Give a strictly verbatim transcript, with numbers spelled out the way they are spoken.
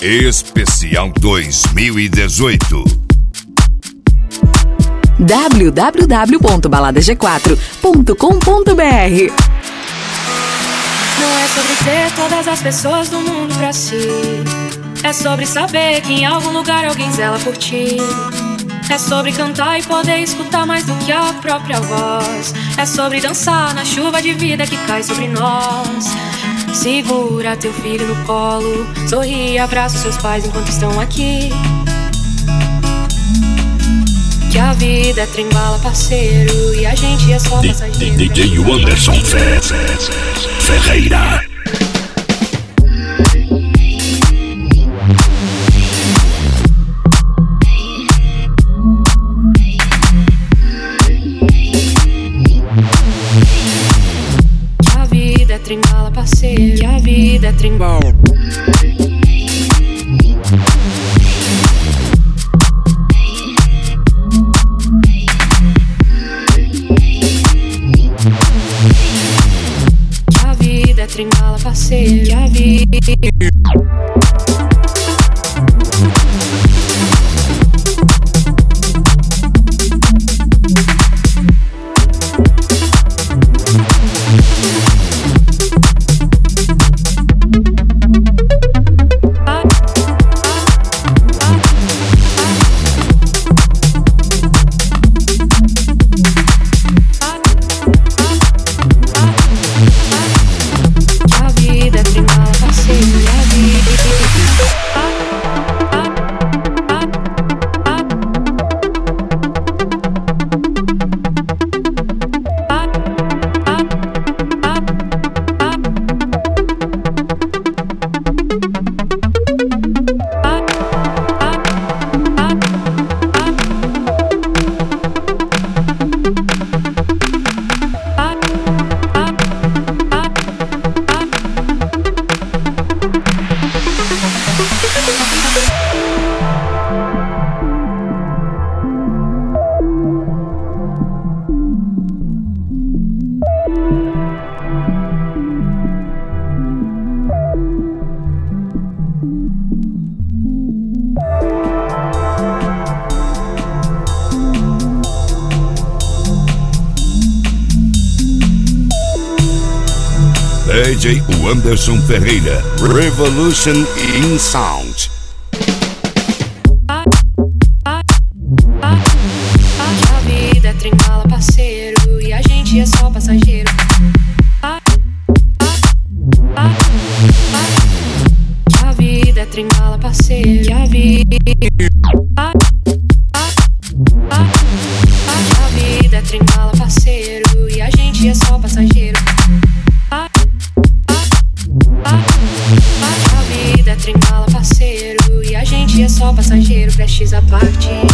Especial dois mil e dezoito. w w w ponto balada g quatro ponto com ponto b r. Não é sobre ter todas as pessoas do mundo pra si. É sobre saber que em algum lugar alguém zela por ti. É sobre cantar e poder escutar mais do que a própria voz. É sobre dançar na chuva de vida que cai sobre nós. Segura teu filho no colo, sorri e abraça seus pais enquanto estão aqui. Que a vida é trem-bala, parceiro, e a gente é só passageiro. D J Anderson Ferreira. Que a vida é trem-bala, parceiro, que a vida é trem-bala. Trem-bala, parceiro, que a vida. D J Anderson Ferreira, Revolution in Sound. Que a vida é trem-bala, parceiro, e a gente é só passageiro. Que a vida é trem-bala, parceiro, que a vida. Que a vida é trem-bala, parceiro, e a gente é só passageiro. A vida é trem-bala, parceiro, e a gente é só passageiro, prestes a partir.